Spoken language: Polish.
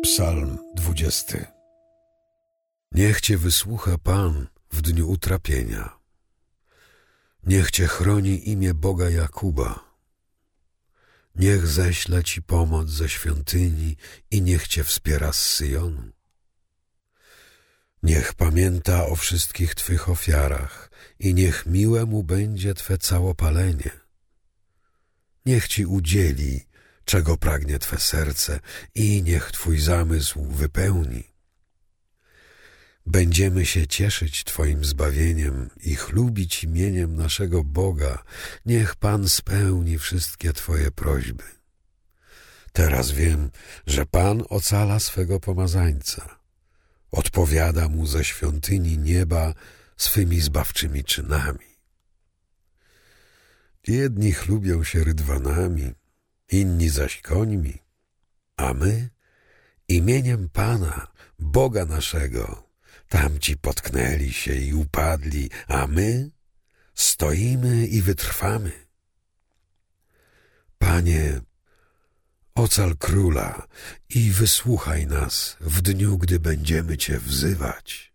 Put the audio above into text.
Psalm 20. Niech Cię wysłucha Pan w dniu utrapienia. Niech Cię chroni imię Boga Jakuba. Niech ześle Ci pomoc ze świątyni i niech Cię wspiera z Syjonu. Niech pamięta o wszystkich Twych ofiarach i niech miłe Mu będzie Twe całopalenie. Niech Ci udzieli, czego pragnie Twe serce i niech Twój zamysł wypełni. Będziemy się cieszyć Twoim zbawieniem i chlubić imieniem naszego Boga. Niech Pan spełni wszystkie Twoje prośby. Teraz wiem, że Pan ocala swego pomazańca. Odpowiada Mu ze świątyni nieba swymi zbawczymi czynami. Jedni chlubią się rydwanami, inni zaś końmi, a my imieniem Pana, Boga naszego, tamci potknęli się i upadli, a my stoimy i wytrwamy. Panie, ocal króla i wysłuchaj nas w dniu, gdy będziemy Cię wzywać.